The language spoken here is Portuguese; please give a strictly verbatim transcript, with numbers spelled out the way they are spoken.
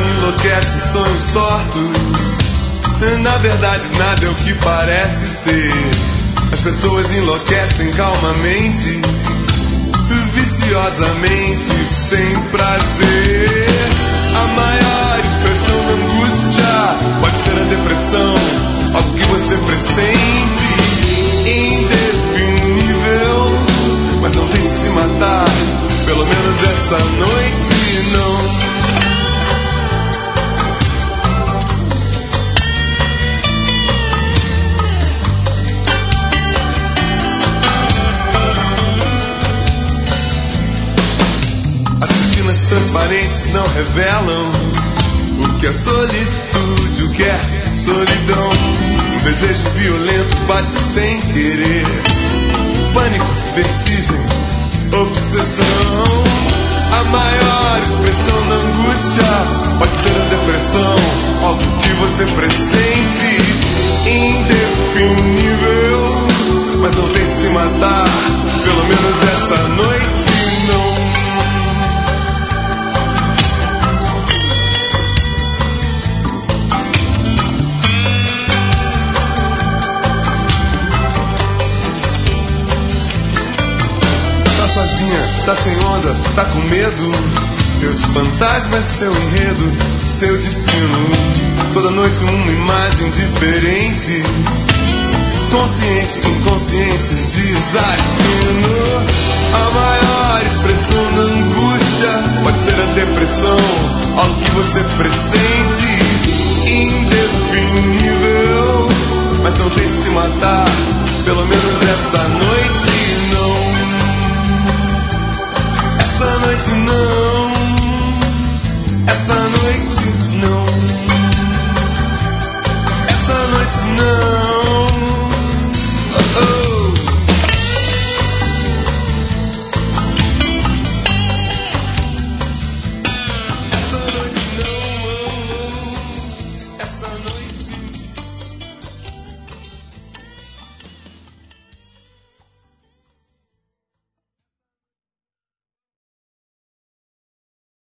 enlouquece, sonhos tortos. Na verdade nada é o que parece ser. As pessoas enlouquecem calmamente, viciosamente, sem prazer. A maior expressão da angústia pode ser a depressão, algo que você pressente, indefinível. Mas não tente se matar, pelo menos essa noite não. Transparentes não revelam o que é solitude, o que é solidão. Um desejo violento bate sem querer, pânico, vertigem, obsessão. A maior expressão da angústia pode ser a depressão, algo que você pressente, indefinível. Mas não tente se matar, pelo menos essa noite não. Tá sem onda, tá com medo. Seus fantasmas, seu enredo, seu destino. Toda noite uma imagem diferente. Consciente, inconsciente, desatino. A maior expressão da angústia pode ser a depressão, algo que você pressente, indefinível. Mas não tente se matar, pelo menos essa noite não. Essa noite não.